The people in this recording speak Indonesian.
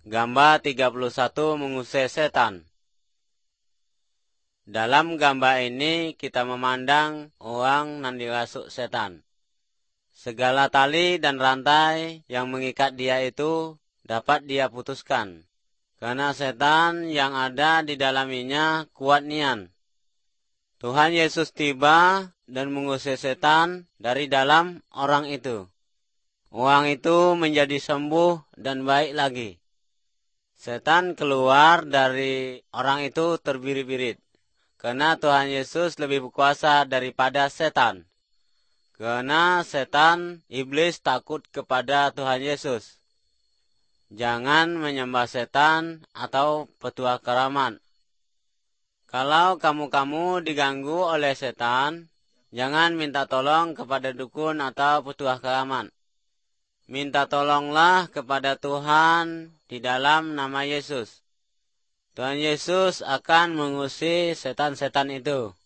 Gambar 31 mengusir setan. Dalam gambar ini kita memandang orang yang dirasuk setan. Segala tali dan rantai yang mengikat dia itu dapat dia putuskan. Karena setan yang ada di dalamnya kuat nian. Tuhan Yesus tiba dan mengusir setan dari dalam orang itu. Orang itu menjadi sembuh dan baik lagi. Setan keluar dari orang itu terbirit-birit. Karena Tuhan Yesus lebih berkuasa daripada setan. Karena setan, iblis takut kepada Tuhan Yesus. Jangan menyembah setan atau petua keramat. Kalau kamu diganggu oleh setan, jangan minta tolong kepada dukun atau petua keramat. Minta tolonglah kepada Tuhan di dalam nama Yesus. Tuhan Yesus akan mengusir setan-setan itu.